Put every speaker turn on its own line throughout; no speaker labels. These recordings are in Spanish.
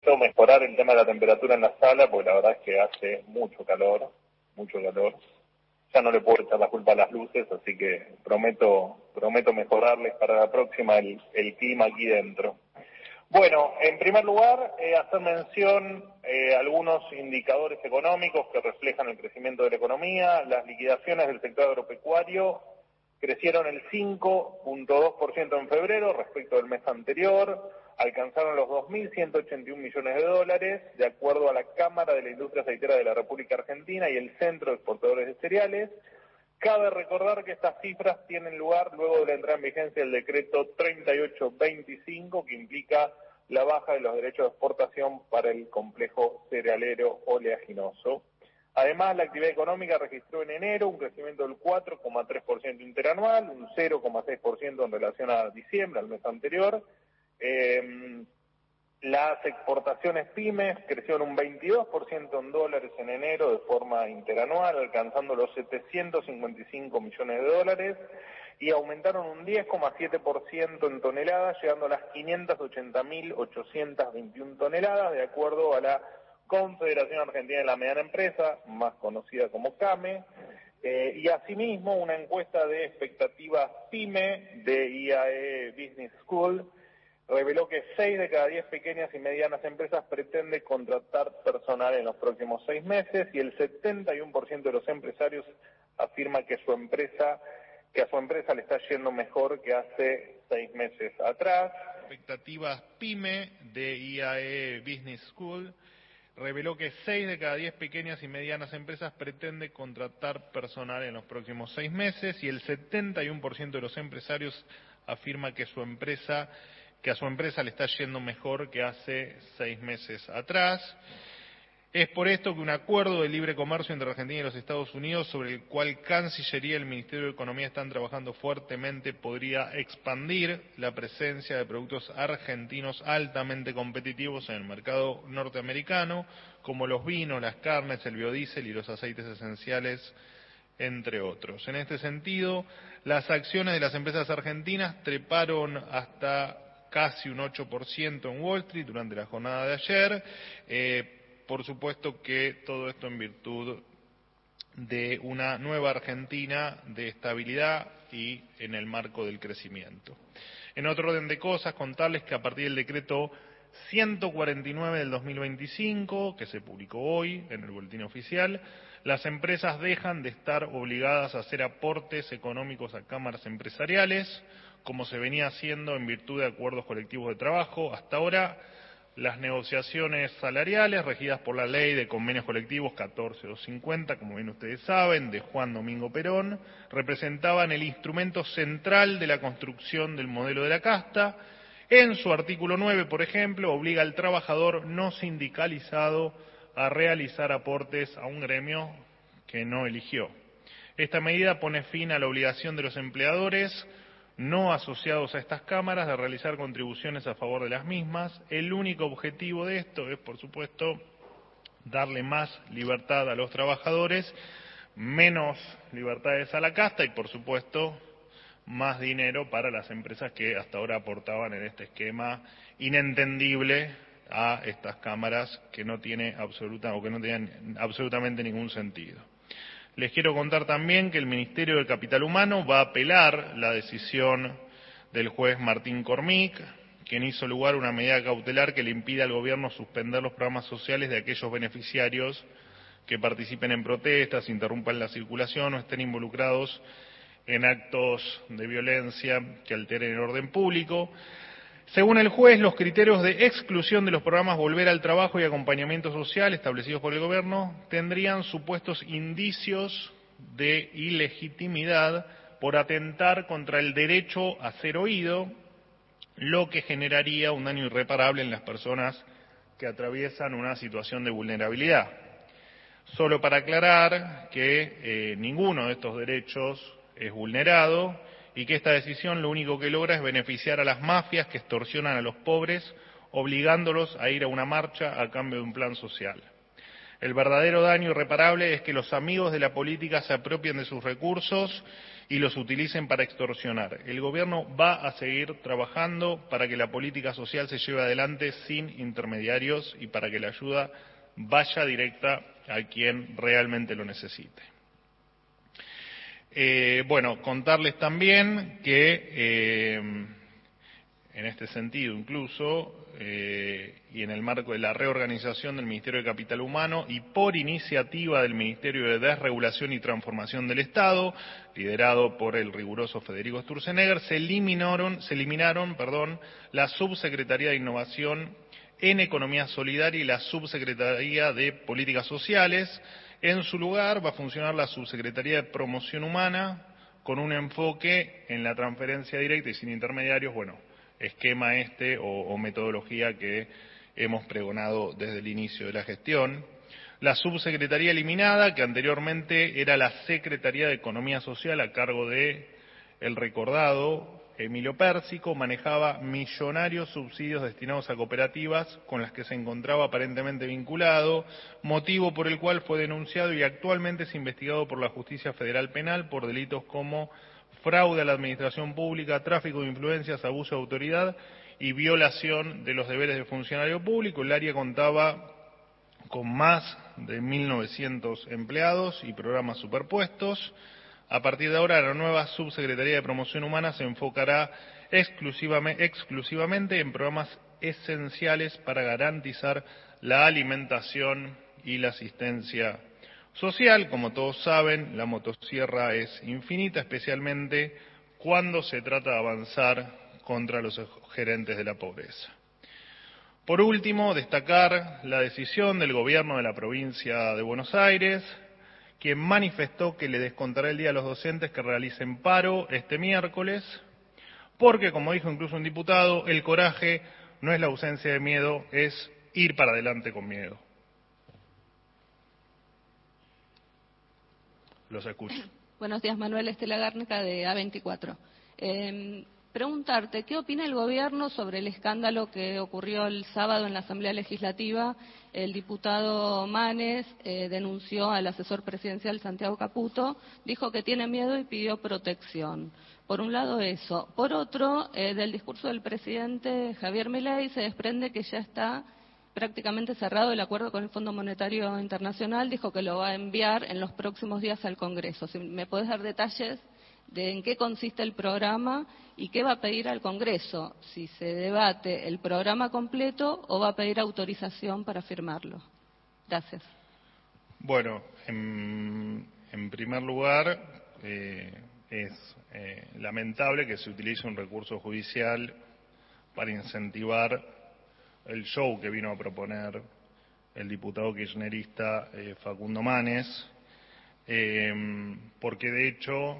mejorar el tema de la temperatura en la sala, porque la verdad es que hace mucho calor. Ya no le puedo echar la culpa a las luces, así que prometo mejorarles para la próxima el clima aquí dentro. Bueno, en primer lugar, hacer mención a algunos indicadores económicos que reflejan el crecimiento de la economía. Las liquidaciones del sector agropecuario crecieron el 5.2% en febrero respecto del mes anterior, alcanzaron los 2.181 millones de dólares, de acuerdo a la Cámara de la Industria Aceitera de la República Argentina y el Centro de Exportadores de Cereales. Cabe recordar que estas cifras tienen lugar luego de la entrada en vigencia del decreto 3825, que implica la baja de los derechos de exportación para el complejo cerealero oleaginoso. Además, la actividad económica registró en enero un crecimiento del 4,3% interanual, un 0,6% en relación a diciembre, al mes anterior. Las exportaciones pymes crecieron un 22% en dólares en enero de forma interanual, alcanzando los 755 millones de dólares, y aumentaron un 10,7% en toneladas, llegando a las 580.821 toneladas, de acuerdo a la Confederación Argentina de la Mediana Empresa, más conocida como CAME, y asimismo una encuesta de expectativas PYME de IAE Business School reveló que 6 de cada 10 pequeñas y medianas empresas pretende contratar personal en los próximos 6 meses, y el 71% de los empresarios afirma que a su empresa le está yendo mejor que hace 6 meses atrás.
Expectativas PYME de IAE Business School reveló que 6 de cada 10 pequeñas y medianas empresas pretende contratar personal en los próximos 6 meses, y el 71% de los empresarios afirma que a su empresa le está yendo mejor que hace 6 meses atrás. Es por esto que un acuerdo de libre comercio entre Argentina y los Estados Unidos, sobre el cual Cancillería y el Ministerio de Economía están trabajando fuertemente, podría expandir la presencia de productos argentinos altamente competitivos en el mercado norteamericano, como los vinos, las carnes, el biodiesel y los aceites esenciales, entre otros. En este sentido, las acciones de las empresas argentinas treparon hasta casi un 8% en Wall Street durante la jornada de ayer. Por supuesto que todo esto en virtud de una nueva Argentina de estabilidad y en el marco del crecimiento. En otro orden de cosas, contarles que a partir del decreto 149 del 2025, que se publicó hoy en el boletín oficial, las empresas dejan de estar obligadas a hacer aportes económicos a cámaras empresariales, como se venía haciendo en virtud de acuerdos colectivos de trabajo. Hasta ahora, las negociaciones salariales, regidas por la Ley de Convenios Colectivos 14250, como bien ustedes saben, de Juan Domingo Perón, representaban el instrumento central de la construcción del modelo de la casta. En su artículo 9, por ejemplo, obliga al trabajador no sindicalizado a realizar aportes a un gremio que no eligió. Esta medida pone fin a la obligación de los empleadores no asociados a estas cámaras de realizar contribuciones a favor de las mismas. El único objetivo de esto es, por supuesto, darle más libertad a los trabajadores, menos libertades a la casta y, por supuesto, más dinero para las empresas que hasta ahora aportaban en este esquema inentendible a estas cámaras que no tenían absolutamente ningún sentido. Les quiero contar también que el Ministerio del Capital Humano va a apelar la decisión del juez Martín Cormic, quien hizo lugar a una medida cautelar que le impide al gobierno suspender los programas sociales de aquellos beneficiarios que participen en protestas, interrumpan la circulación o estén involucrados en actos de violencia que alteren el orden público. Según el juez, los criterios de exclusión de los programas Volver al Trabajo y Acompañamiento Social establecidos por el gobierno tendrían supuestos indicios de ilegitimidad por atentar contra el derecho a ser oído, lo que generaría un daño irreparable en las personas que atraviesan una situación de vulnerabilidad. Solo para aclarar que ninguno de estos derechos es vulnerado y que esta decisión lo único que logra es beneficiar a las mafias que extorsionan a los pobres, obligándolos a ir a una marcha a cambio de un plan social. El verdadero daño irreparable es que los amigos de la política se apropien de sus recursos y los utilicen para extorsionar. El gobierno va a seguir trabajando para que la política social se lleve adelante sin intermediarios y para que la ayuda vaya directa a quien realmente lo necesite. Bueno, contarles también que en este sentido incluso, y en el marco de la reorganización del Ministerio de Capital Humano y por iniciativa del Ministerio de Desregulación y Transformación del Estado, liderado por el riguroso Federico Sturzenegger, se eliminaron la Subsecretaría de Innovación en Economía Solidaria y la Subsecretaría de Políticas Sociales. En su lugar va a funcionar la Subsecretaría de Promoción Humana con un enfoque en la transferencia directa y sin intermediarios, esquema o metodología que hemos pregonado desde el inicio de la gestión. La subsecretaría eliminada, que anteriormente era la Secretaría de Economía Social a cargo de el recordado Emilio Pérsico, manejaba millonarios subsidios destinados a cooperativas con las que se encontraba aparentemente vinculado, motivo por el cual fue denunciado y actualmente es investigado por la Justicia Federal Penal por delitos como fraude a la administración pública, tráfico de influencias, abuso de autoridad y violación de los deberes de funcionario público. El área contaba con más de 1.900 empleados y programas superpuestos. A partir de ahora, la nueva Subsecretaría de Promoción Humana se enfocará exclusivamente en programas esenciales para garantizar la alimentación y la asistencia social. Como todos saben, la motosierra es infinita, especialmente cuando se trata de avanzar contra los gerentes de la pobreza. Por último, destacar la decisión del gobierno de la provincia de Buenos Aires, quien manifestó que le descontará el día a los docentes que realicen paro este miércoles, porque, como dijo incluso un diputado, el coraje no es la ausencia de miedo, es ir para adelante con miedo. Los escucho.
Buenos días, Manuel. Estela Gárnica, de A24. Preguntarte, ¿qué opina el gobierno sobre el escándalo que ocurrió el sábado en la Asamblea Legislativa? El diputado Manes denunció al asesor presidencial Santiago Caputo, dijo que tiene miedo y pidió protección. Por un lado eso. Por otro, del discurso del presidente Javier Milei se desprende que ya está prácticamente cerrado el acuerdo con el Fondo Monetario Internacional, dijo que lo va a enviar en los próximos días al Congreso. Si me podés dar detalles de en qué consiste el programa y qué va a pedir al Congreso, si se debate el programa completo o va a pedir autorización para firmarlo. Gracias.
Bueno, en primer lugar, es lamentable que se utilice un recurso judicial para incentivar el show que vino a proponer el diputado kirchnerista Facundo Manes, porque de hecho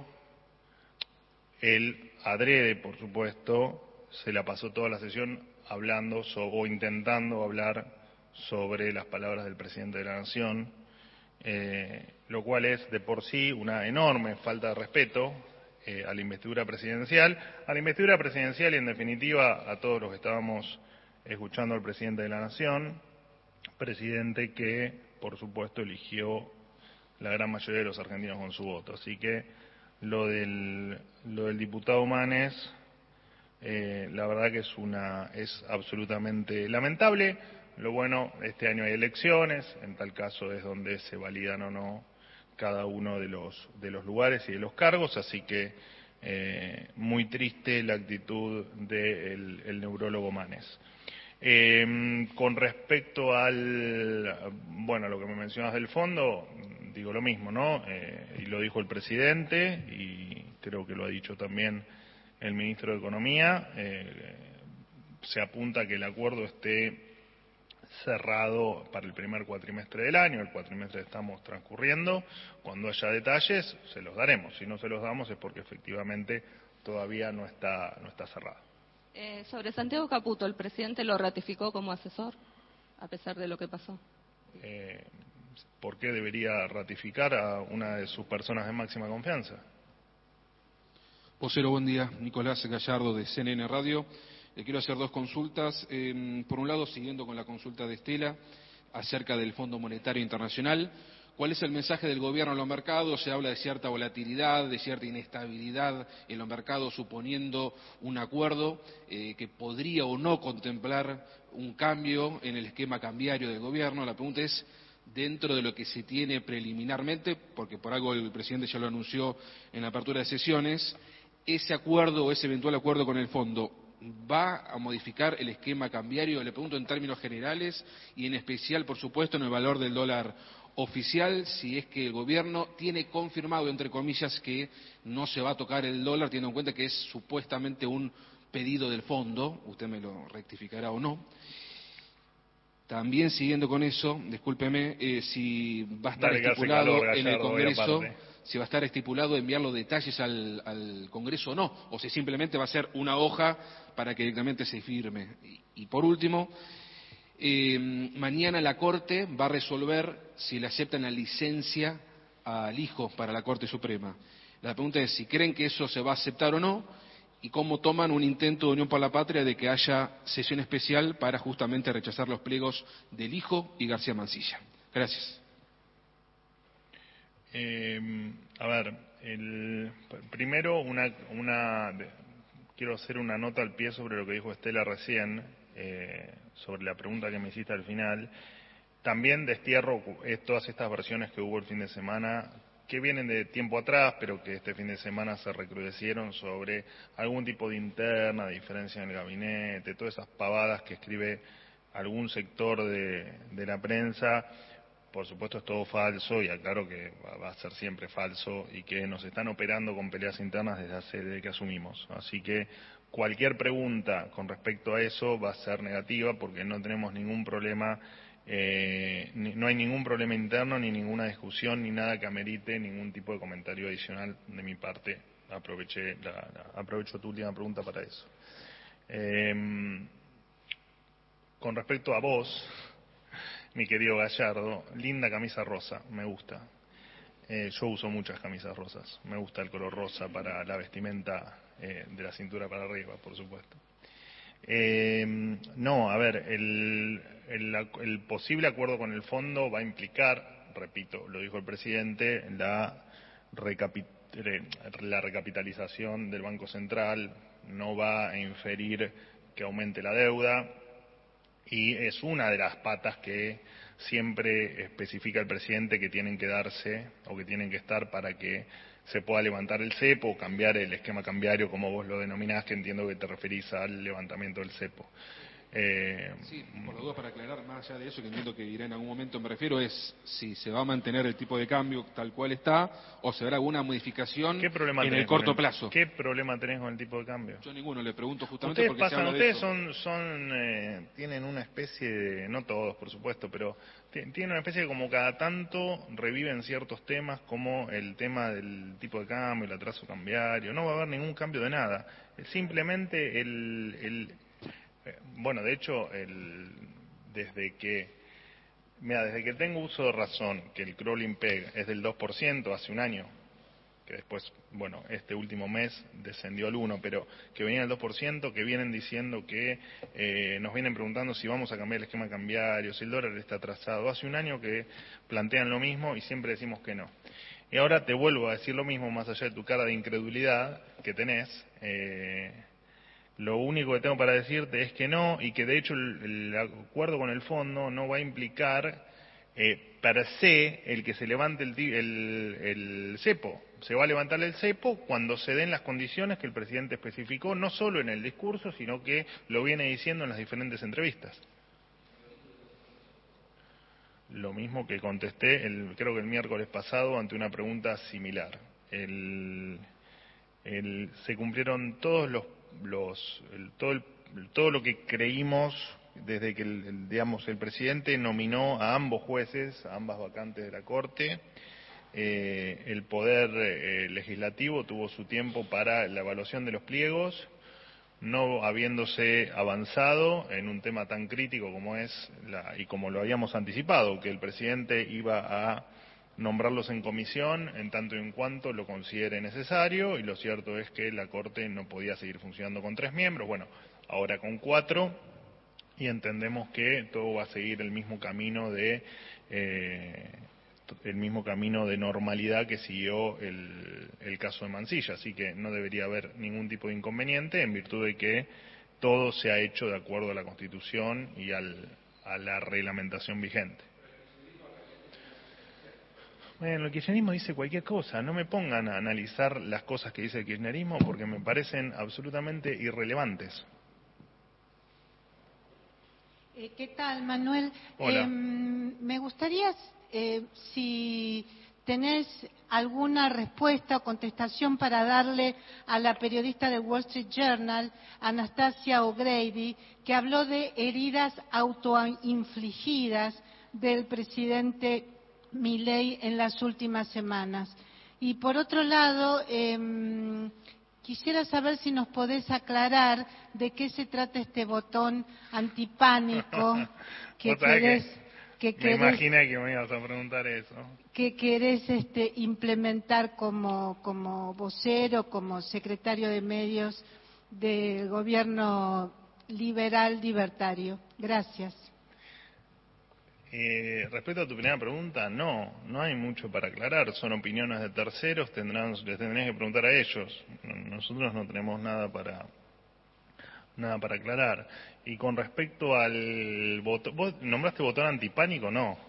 él, adrede, por supuesto, se la pasó toda la sesión hablando o intentando hablar sobre las palabras del presidente de la Nación, lo cual es de por sí una enorme falta de respeto a la investidura presidencial, y en definitiva a todos los que estábamos escuchando al presidente de la Nación, presidente que, por supuesto, eligió la gran mayoría de los argentinos con su voto. Así que lo del diputado Manes, la verdad que es absolutamente lamentable. Lo bueno, este año hay elecciones, en tal caso es donde se validan o no cada uno de los lugares y de los cargos, así que muy triste la actitud del neurólogo Manes. Con respecto a lo que me mencionas del fondo, digo lo mismo, ¿no? Y lo dijo el presidente y creo que lo ha dicho también el ministro de Economía. Se apunta a que el acuerdo esté cerrado para el primer cuatrimestre del año, el cuatrimestre que estamos transcurriendo. Cuando haya detalles se los daremos, si no se los damos es porque efectivamente todavía no está cerrado.
Sobre Santiago Caputo, ¿el presidente lo ratificó como asesor, a pesar de lo que pasó?
¿Por qué debería ratificar a una de sus personas de máxima confianza?
Vocero, buen día. Nicolás Gallardo, de CNN Radio. Le quiero hacer dos consultas. Por un lado, siguiendo con la consulta de Estela, acerca del Fondo Monetario Internacional, ¿Cuál es el mensaje del gobierno en los mercados? Se habla de cierta volatilidad, de cierta inestabilidad en los mercados, suponiendo un acuerdo que podría o no contemplar un cambio en el esquema cambiario del gobierno. La pregunta es, dentro de lo que se tiene preliminarmente, porque por algo el presidente ya lo anunció en la apertura de sesiones, ese acuerdo o ese eventual acuerdo con el fondo, ¿va a modificar el esquema cambiario? Le pregunto en términos generales y en especial, por supuesto, en el valor del dólar oficial, si es que el gobierno tiene confirmado, entre comillas, que no se va a tocar el dólar, teniendo en cuenta que es supuestamente un pedido del fondo, usted me lo rectificará o no. También siguiendo con eso, discúlpeme, si va a estar estipulado en el Congreso, si va a estar estipulado enviar los detalles al Congreso o no, o si simplemente va a ser una hoja para que directamente se firme. Y por último, mañana la Corte va a resolver si le aceptan la licencia al hijo para la Corte Suprema. La pregunta es si creen que eso se va a aceptar o no, y cómo toman un intento de Unión por la Patria de que haya sesión especial para justamente rechazar los pliegos del hijo y García Mansilla. Gracias.
A ver, primero quiero hacer una nota al pie sobre lo que dijo Estela recién, sobre la pregunta que me hiciste al final. También destierro todas estas versiones que hubo el fin de semana, que vienen de tiempo atrás, pero que este fin de semana se recrudecieron sobre algún tipo de interna, de diferencia en el gabinete, todas esas pavadas que escribe algún sector de la prensa. Por supuesto es todo falso, y aclaro que va a ser siempre falso, y que nos están operando con peleas internas desde que asumimos. Así que cualquier pregunta con respecto a eso va a ser negativa, porque no tenemos ningún problema, no hay ningún problema interno, ni ninguna discusión, ni nada que amerite ningún tipo de comentario adicional de mi parte. Aprovecho tu última pregunta para eso. Con respecto a vos, mi querido Gallardo, linda camisa rosa, me gusta. Yo uso muchas camisas rosas, me gusta el color rosa para la vestimenta de la cintura para arriba, por supuesto. No, a ver, el posible acuerdo con el fondo va a implicar, repito, lo dijo el presidente, la recapitalización del Banco Central, no va a inferir que aumente la deuda, y es una de las patas que siempre especifica el presidente que tienen que darse o que tienen que estar para que se pueda levantar el cepo o cambiar el esquema cambiario, como vos lo denominás, que entiendo que te referís al levantamiento del cepo.
Sí, por la duda, para aclarar, más allá de eso, que entiendo que irá en algún momento, me refiero es si se va a mantener el tipo de cambio tal cual está o se habrá alguna modificación en el corto plazo.
¿Qué problema tenés con el tipo de cambio?
Yo ninguno, le pregunto justamente
ustedes
porque se habla de eso.
Ustedes tienen una especie de, no todos por supuesto, pero tienen una especie de, como cada tanto reviven ciertos temas, como el tema del tipo de cambio, el atraso cambiario. No va a haber ningún cambio de nada. Simplemente bueno, de hecho, desde que tengo uso de razón, que el crawling peg es del 2% hace un año, que después, bueno, este último mes descendió al 1%, pero que venía al 2%, que vienen diciendo que nos vienen preguntando si vamos a cambiar el esquema cambiario, si el dólar está atrasado. Hace un año que plantean lo mismo y siempre decimos que no. Y ahora te vuelvo a decir lo mismo, más allá de tu cara de incredulidad que tenés. Lo único que tengo para decirte es que no, y que de hecho el acuerdo con el fondo no va a implicar per se el que se levante el cepo. Se va a levantar el cepo cuando se den las condiciones que el presidente especificó, no solo en el discurso, sino que lo viene diciendo en las diferentes entrevistas. Lo mismo que contesté, creo que el miércoles pasado, ante una pregunta similar. Se cumplieron todo lo que creímos desde que el presidente nominó a ambos jueces, a ambas vacantes de la Corte. El Poder Legislativo tuvo su tiempo para la evaluación de los pliegos, no habiéndose avanzado en un tema tan crítico como es, y como lo habíamos anticipado, que el presidente iba a nombrarlos en comisión en tanto y en cuanto lo considere necesario, y lo cierto es que la Corte no podía seguir funcionando con 3 miembros, bueno, ahora con 4, y entendemos que todo va a seguir el mismo camino de el mismo camino de normalidad que siguió el caso de Mansilla, así que no debería haber ningún tipo de inconveniente en virtud de que todo se ha hecho de acuerdo a la Constitución y a la reglamentación vigente. Bueno, el kirchnerismo dice cualquier cosa, no me pongan a analizar las cosas que dice el kirchnerismo porque me parecen absolutamente irrelevantes.
¿Qué tal, Manuel?
Hola.
Me gustaría, si tenés alguna respuesta o contestación para darle a la periodista de Wall Street Journal, Anastasia O'Grady, que habló de heridas autoinfligidas del presidente Milei en las últimas semanas. Y por otro lado, quisiera saber si nos podés aclarar de qué se trata este botón antipánico que
me imaginé que me ibas a preguntar eso.
Que querés implementar como vocero, como secretario de medios del gobierno liberal libertario. Gracias.
Respecto a tu primera pregunta, no hay mucho para aclarar, son opiniones de terceros, les tendrías que preguntar a ellos. Nosotros no tenemos nada para aclarar. Y con respecto al botón, ¿vos nombraste botón antipánico? No.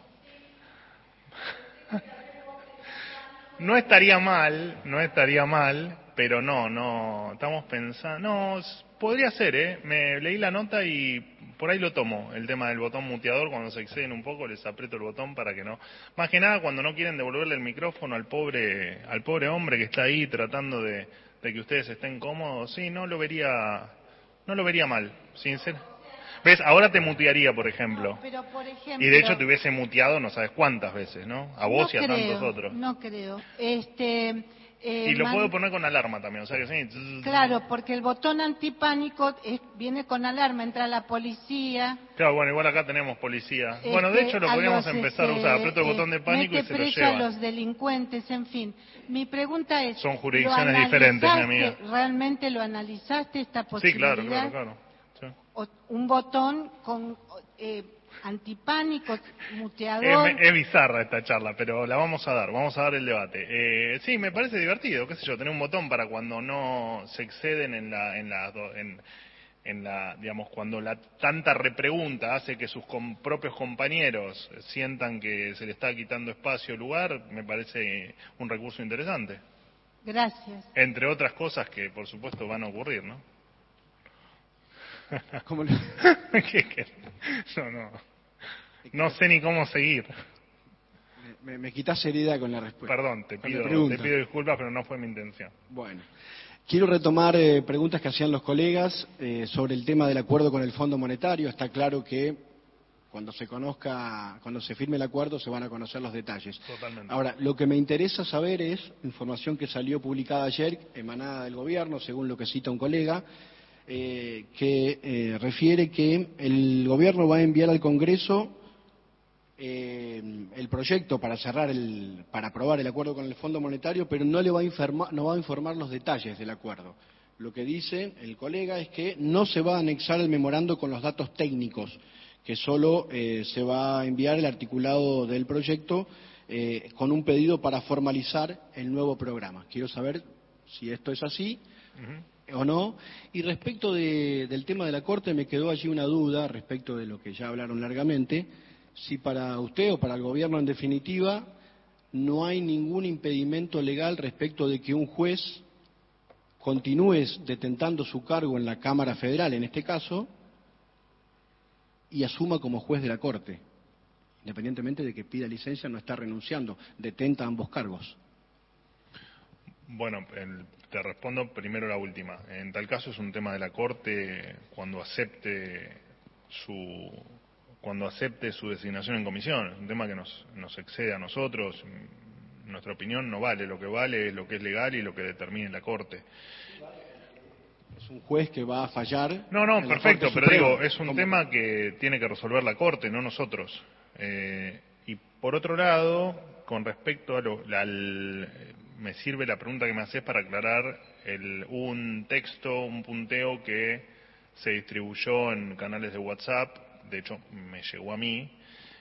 No estaría mal, pero no, estamos pensando, no, podría ser, me leí la nota y por ahí lo tomo, el tema del botón muteador, cuando se exceden un poco les aprieto el botón para que no, más que nada cuando no quieren devolverle el micrófono al pobre hombre que está ahí tratando de que ustedes estén cómodos, sí, no lo vería mal, sinceramente. ¿Ves? Ahora te mutearía, por ejemplo.
No, pero por ejemplo.
Y de hecho te hubiese muteado no sabes cuántas veces, ¿no? A vos y a tantos otros.
No creo.
Y lo puedo poner con alarma también, o sea que sí.
Claro, porque el botón antipánico viene con alarma, entra la policía.
Claro, bueno, igual acá tenemos policía. Bueno, de hecho lo podríamos empezar a usar. Aprieto el botón de pánico y se lo lleva.
A los delincuentes, en fin. Mi pregunta es...
Son jurisdicciones diferentes, mi amiga.
¿Realmente lo analizaste esta posibilidad?
Sí, claro. Sí.
Un botón con antipánico, muteador.
Es bizarra esta charla, pero la vamos a dar el debate. Sí, me parece divertido, qué sé yo, tener un botón para cuando no se exceden digamos, cuando la tanta repregunta hace que sus propios compañeros sientan que se le está quitando espacio o lugar, me parece un recurso interesante.
Gracias.
Entre otras cosas que, por supuesto, van a ocurrir, ¿no?
¿Cómo
No sé ni cómo seguir.
Me quitas seriedad con la respuesta.
Perdón, te pido disculpas, pero no fue mi intención.
Bueno, quiero retomar preguntas que hacían los colegas sobre el tema del acuerdo con el Fondo Monetario. Está claro que cuando se firme el acuerdo se van a conocer los detalles.
Totalmente.
Ahora, lo que me interesa saber es información que salió publicada ayer, emanada del gobierno, según lo que cita un colega, que refiere que el gobierno va a enviar al Congreso el proyecto para aprobar el acuerdo con el Fondo Monetario, pero no va a informar los detalles del acuerdo. Lo que dice el colega es que no se va a anexar el memorando con los datos técnicos, que solo se va a enviar el articulado del proyecto con un pedido para formalizar el nuevo programa. Quiero saber si esto es así. ¿O no? Y respecto del tema de la Corte, me quedó allí una duda respecto de lo que ya hablaron largamente, si para usted o para el gobierno en definitiva no hay ningún impedimento legal respecto de que un juez continúe detentando su cargo en la Cámara Federal, en este caso, y asuma como juez de la Corte, independientemente de que pida licencia, no está renunciando, detenta ambos cargos.
Bueno, te respondo primero la última. En tal caso es un tema de la Corte cuando acepte su designación en comisión. Es un tema que nos excede a nosotros. Nuestra opinión no vale. Lo que vale es lo que es legal y lo que determine la Corte.
Es un juez que va a fallar.
No, perfecto, pero digo, es un tema que tiene que resolver la Corte, no nosotros. Y por otro lado, con respecto me sirve la pregunta que me haces para aclarar un punteo que se distribuyó en canales de WhatsApp, de hecho me llegó a mí,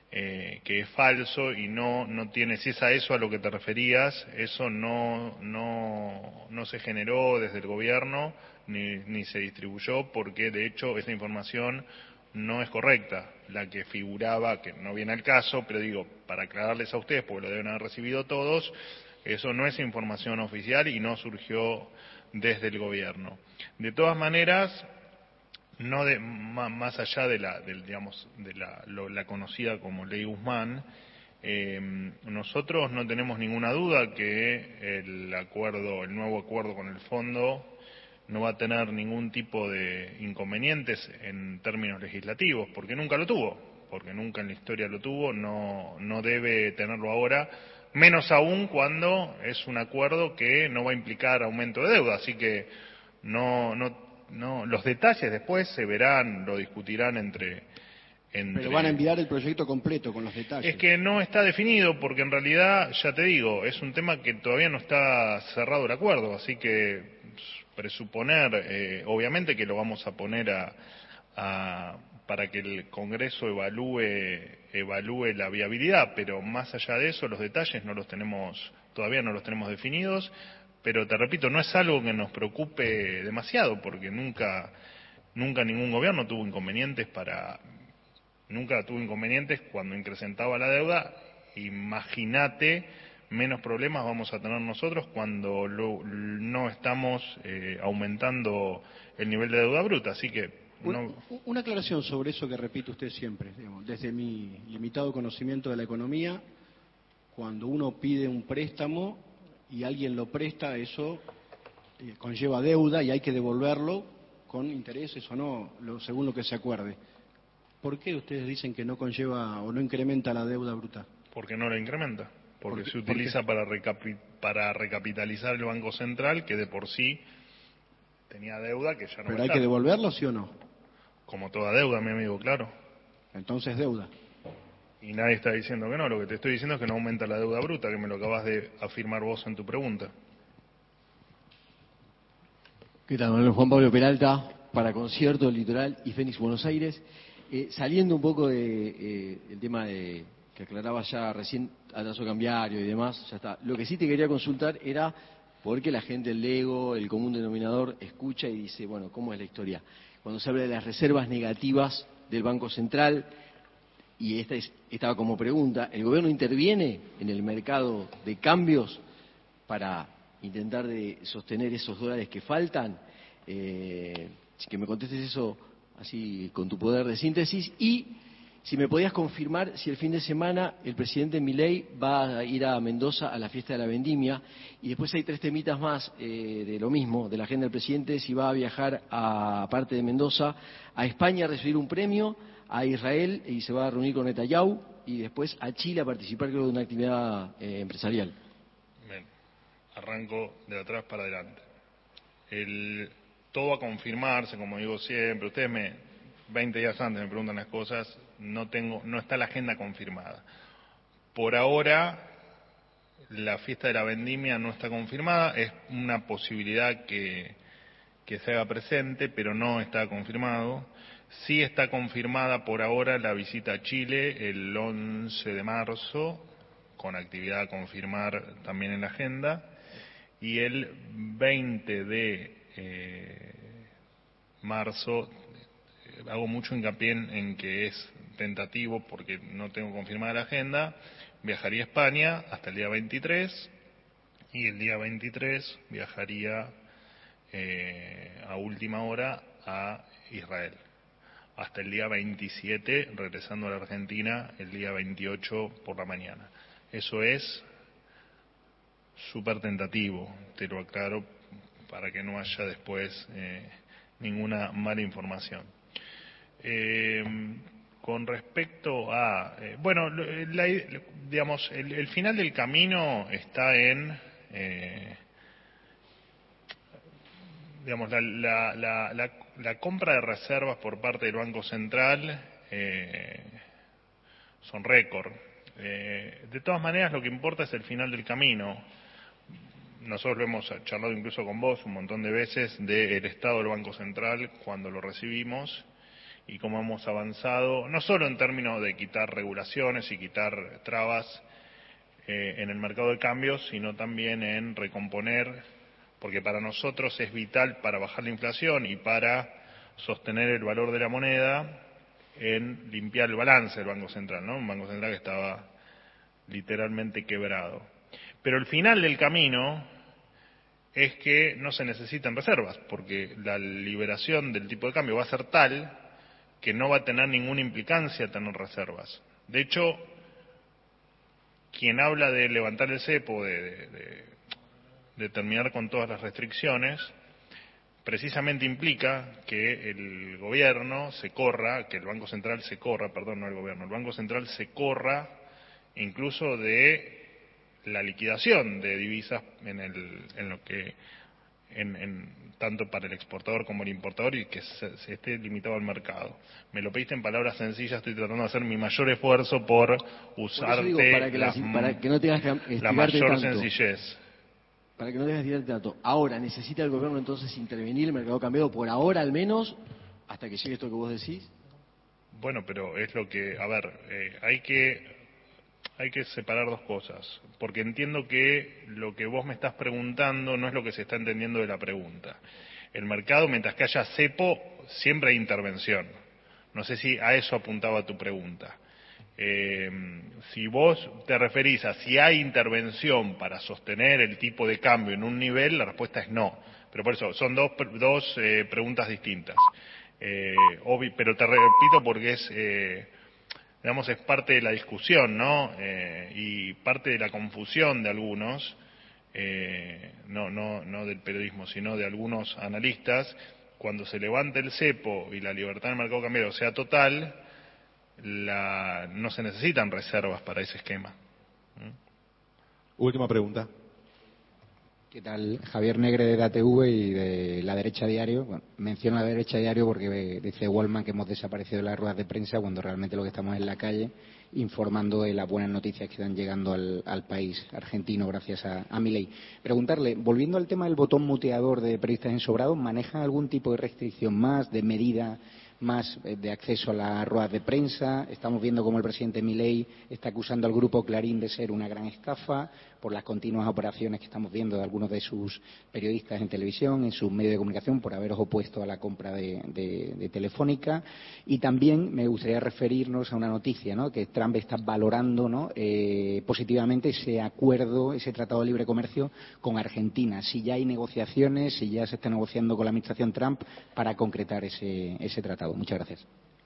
que es falso y no tiene, si es a eso a lo que te referías, eso no se generó desde el gobierno ni se distribuyó, porque de hecho esa información no es correcta, la que figuraba, que no viene al caso, pero digo, para aclararles a ustedes, porque lo deben haber recibido todos, eso no es información oficial y no surgió desde el gobierno. De todas maneras, no más allá de la conocida como Ley Guzmán, nosotros no tenemos ninguna duda que el nuevo acuerdo con el fondo no va a tener ningún tipo de inconvenientes en términos legislativos, porque nunca lo tuvo, porque nunca en la historia lo tuvo, no debe tenerlo ahora, menos aún cuando es un acuerdo que no va a implicar aumento de deuda, así que no, los detalles después se verán, lo discutirán entre...
Pero van a enviar el proyecto completo con los detalles.
Es que no está definido porque en realidad, ya te digo, es un tema que todavía no está cerrado el acuerdo, así que presuponer, obviamente que lo vamos a poner para que el Congreso evalúe la viabilidad, pero más allá de eso los detalles todavía no los tenemos definidos, pero te repito, no es algo que nos preocupe demasiado porque nunca ningún gobierno tuvo inconvenientes cuando incrementaba la deuda. Imagínate, menos problemas vamos a tener nosotros cuando no estamos aumentando el nivel de deuda bruta, así que no...
Una aclaración sobre eso que repite usted siempre, desde mi limitado conocimiento de la economía, cuando uno pide un préstamo y alguien lo presta, eso conlleva deuda y hay que devolverlo con intereses o no, según lo que se acuerde. ¿Por qué ustedes dicen que no conlleva o no incrementa la deuda bruta?
Porque no la incrementa, porque se utiliza para recapitalizar el Banco Central, que de por sí tenía deuda que ya no va a estar.
¿Pero hay que devolverlo, sí o no?
Como toda deuda, mi amigo, claro.
Entonces deuda.
Y nadie está diciendo que no, lo que te estoy diciendo es que no aumenta la deuda bruta, que me lo acabas de afirmar vos en tu pregunta.
¿Qué tal, Manuel? Juan Pablo Peralta, para Concierto, Litoral y Fénix Buenos Aires. Saliendo un poco del tema que aclaraba ya recién, atraso cambiario y demás, ya está. Lo que sí te quería consultar era porque la gente, el ego, el común denominador, escucha y dice, bueno, ¿cómo es la historia? Cuando se habla de las reservas negativas del Banco Central, y estaba como pregunta, ¿el gobierno interviene en el mercado de cambios para intentar de sostener esos dólares que faltan? Que me contestes eso así con tu poder de síntesis, y si me podías confirmar si el fin de semana el presidente Milei va a ir a Mendoza a la fiesta de la vendimia, y después hay 3 temitas más de lo mismo, de la agenda del presidente, si va a viajar aparte de Mendoza, a España a recibir un premio, a Israel y se va a reunir con Netanyahu, y después a Chile a participar, creo, de una actividad empresarial.
Bien, arranco de atrás para adelante. Todo a confirmarse, como digo siempre, ustedes 20 días antes me preguntan las cosas, no está la agenda confirmada. Por ahora, la fiesta de la vendimia no está confirmada, es una posibilidad que se haga presente, pero no está confirmado. Sí está confirmada por ahora la visita a Chile el 11 de marzo, con actividad a confirmar también en la agenda, y el 20 de marzo, hago mucho hincapié en que es tentativo porque no tengo confirmada la agenda, viajaría a España hasta el día 23 y el día 23 viajaría a última hora a Israel. Hasta el día 27, regresando a la Argentina el día 28 por la mañana. Eso es súper tentativo, te lo aclaro para que no haya después ninguna mala información. Con respecto a... digamos, el final del camino está en... digamos, la compra de reservas por parte del Banco Central son récord. De todas maneras, lo que importa es el final del camino. Nosotros lo hemos charlado incluso con vos un montón de veces del estado del Banco Central cuando lo recibimos, y cómo hemos avanzado, no solo en términos de quitar regulaciones y quitar trabas en el mercado de cambios, sino también en recomponer, porque para nosotros es vital para bajar la inflación y para sostener el valor de la moneda, en limpiar el balance del Banco Central, ¿no? Un Banco Central que estaba literalmente quebrado. Pero el final del camino es que no se necesitan reservas, porque la liberación del tipo de cambio va a ser tal que no va a tener ninguna implicancia tener reservas. De hecho, quien habla de levantar el cepo, de terminar con todas las restricciones, precisamente implica que el gobierno se corra, que el Banco Central se corra, perdón, no el gobierno, el Banco Central se corra incluso de la liquidación de divisas tanto para el exportador como el importador, y que se esté limitado al mercado. Me lo pediste en palabras sencillas, estoy tratando de hacer mi mayor esfuerzo por usarte
para que no tengas que
la mayor sencillez.
Para que no tengas que estirarte tanto. Ahora, ¿necesita el gobierno entonces intervenir el mercado cambiado por ahora al menos, hasta que llegue esto que vos decís?
Bueno, pero es lo que, a ver, hay que separar dos cosas, porque entiendo que lo que vos me estás preguntando no es lo que se está entendiendo de la pregunta. El mercado, mientras que haya cepo, siempre hay intervención. No sé si a eso apuntaba tu pregunta. Si vos te referís a si hay intervención para sostener el tipo de cambio en un nivel, la respuesta es no. Pero por eso, son dos preguntas distintas. Pero te repito porque digamos, es parte de la discusión, ¿no? Y parte de la confusión de algunos, no del periodismo, sino de algunos analistas. Cuando se levante el cepo y la libertad del mercado cambiario sea total, no se necesitan reservas para ese esquema.
Última pregunta.
¿Qué tal? Javier Negre de ATV y de La Derecha Diario. Bueno, menciono La Derecha Diario porque dice Wallman que hemos desaparecido de las ruedas de prensa cuando realmente lo que estamos en la calle informando de las buenas noticias que están llegando al país argentino gracias a Milei. Preguntarle, volviendo al tema del botón muteador de periodistas ensobrados, ¿manejan algún tipo de restricción más, de medida más de acceso a las ruedas de prensa? Estamos viendo cómo el presidente Milei está acusando al grupo Clarín de ser una gran estafa por las continuas operaciones que estamos viendo de algunos de sus periodistas en televisión, en sus medios de comunicación, por haberos opuesto a la compra de Telefónica. Y también me gustaría referirnos a una noticia, ¿no?, que Trump está valorando, ¿no?, positivamente ese acuerdo, ese tratado de libre comercio con Argentina. Si ya hay negociaciones, si ya se está negociando con la administración Trump para concretar ese tratado. Muchas gracias.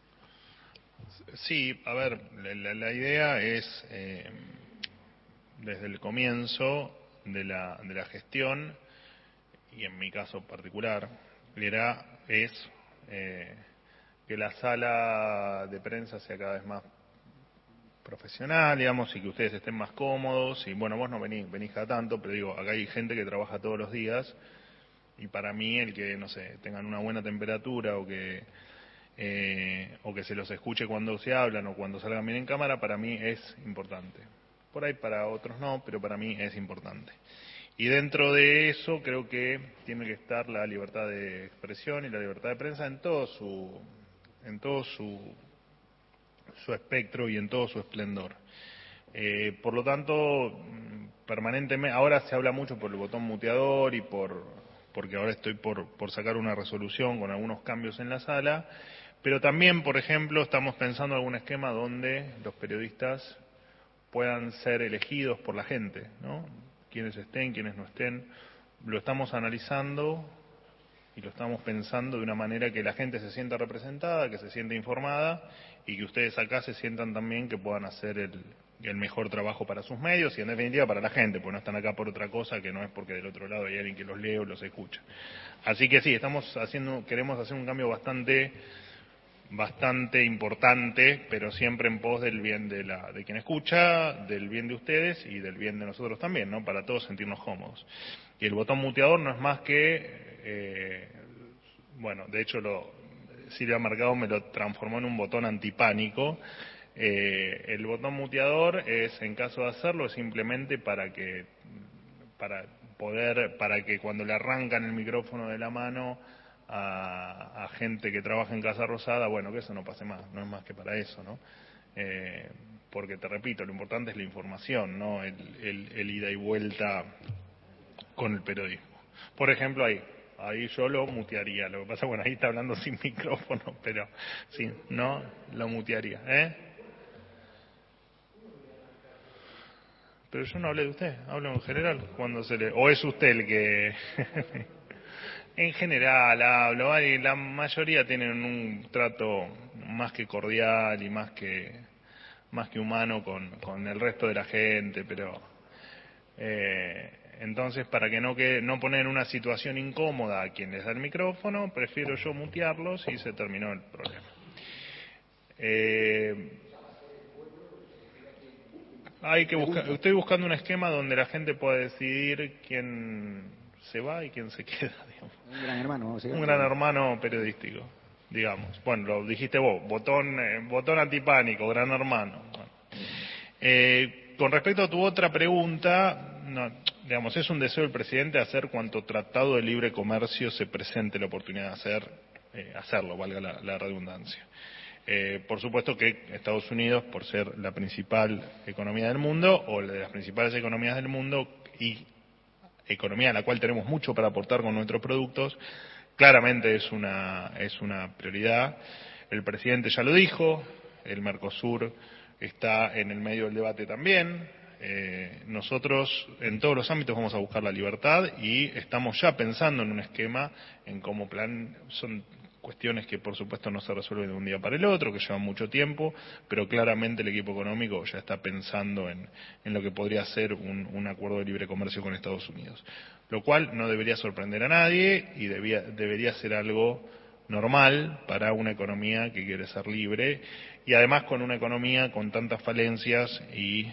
Sí, a ver, la idea es, desde el comienzo de la gestión, y en mi caso particular, es que la sala de prensa sea cada vez más profesional, digamos, y que ustedes estén más cómodos. Y bueno, vos no venís cada tanto, pero digo, acá hay gente que trabaja todos los días, y para mí el que, no sé, tengan una buena temperatura o que se los escuche cuando se hablan o cuando salgan bien en cámara, para mí es importante. Por ahí para otros no, pero para mí es importante. Y dentro de eso creo que tiene que estar la libertad de expresión y la libertad de prensa en todo su espectro y en todo su esplendor. Por lo tanto, permanentemente, ahora se habla mucho por el botón muteador y porque ahora estoy por sacar una resolución con algunos cambios en la sala, pero también, por ejemplo, estamos pensando en algún esquema donde los periodistas puedan ser elegidos por la gente, ¿no? Quienes estén, quienes no estén, lo estamos analizando y lo estamos pensando de una manera que la gente se sienta representada, que se sienta informada y que ustedes acá se sientan también que puedan hacer el mejor trabajo para sus medios y en definitiva para la gente, porque no están acá por otra cosa que no es porque del otro lado hay alguien que los lee o los escucha. Así que sí, queremos hacer un cambio bastante importante, pero siempre en pos del bien de quien escucha, del bien de ustedes y del bien de nosotros también, ¿no? Para todos sentirnos cómodos. Y el botón muteador no es más que, de hecho Silvia Mercado me lo transformó en un botón antipánico. El botón muteador es, en caso de hacerlo, es simplemente para que cuando le arrancan el micrófono de la mano a gente que trabaja en Casa Rosada, bueno, que eso no pase más, no es más que para eso, ¿no? Porque te repito, lo importante es la información, no el ida y vuelta con el periodismo. Por ejemplo, ahí yo lo mutearía. Lo que pasa, bueno, ahí está hablando sin micrófono, pero sí, no, lo mutearía, Pero yo no hablé de usted, hablo en general, o es usted el que en general hablo, y la mayoría tienen un trato más que cordial y más que humano con el resto de la gente, pero entonces, para que no poner en una situación incómoda a quien les da el micrófono, prefiero yo mutearlos y se terminó el problema. Estoy buscando un esquema donde la gente pueda decidir quién se va y quién se queda, digamos.
Un gran hermano, ¿sí?
Un gran hermano periodístico, digamos. Bueno, lo dijiste vos, botón antipánico, gran hermano. Bueno. Con respecto a tu otra pregunta, no, digamos, es un deseo del presidente hacer cuanto tratado de libre comercio se presente la oportunidad de hacerlo, valga la redundancia. Por supuesto que Estados Unidos, por ser la principal economía del mundo, o de las principales economías del mundo, y economía a la cual tenemos mucho para aportar con nuestros productos, claramente es una prioridad. El presidente ya lo dijo, el Mercosur está en el medio del debate también. Nosotros en todos los ámbitos vamos a buscar la libertad y estamos ya pensando en un esquema, en cómo son cuestiones que por supuesto no se resuelven de un día para el otro, que llevan mucho tiempo, pero claramente el equipo económico ya está pensando en lo que podría ser un acuerdo de libre comercio con Estados Unidos. Lo cual no debería sorprender a nadie y debería ser algo normal para una economía que quiere ser libre y además con una economía con tantas falencias y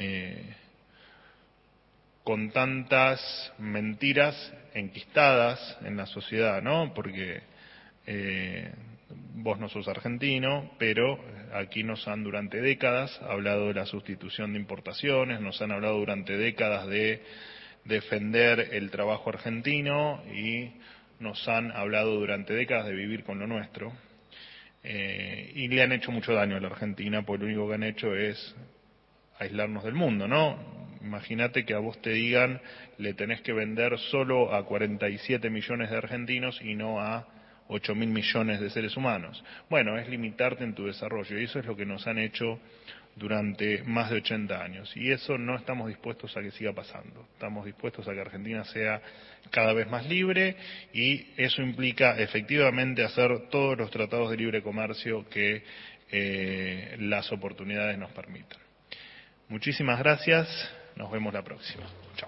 con tantas mentiras enquistadas en la sociedad, ¿no? Porque vos no sos argentino, pero aquí nos han durante décadas hablado de la sustitución de importaciones, nos han hablado durante décadas de defender el trabajo argentino y nos han hablado durante décadas de vivir con lo nuestro. Y le han hecho mucho daño a la Argentina, porque lo único que han hecho es aislarnos del mundo, ¿no? Imagínate que a vos te digan le tenés que vender solo a 47 millones de argentinos y no a 8.000 millones de seres humanos. Bueno, es limitarte en tu desarrollo y eso es lo que nos han hecho durante más de 80 años. Y eso no estamos dispuestos a que siga pasando. Estamos dispuestos a que Argentina sea cada vez más libre y eso implica efectivamente hacer todos los tratados de libre comercio que las oportunidades nos permitan. Muchísimas gracias. Nos vemos la próxima. Chao.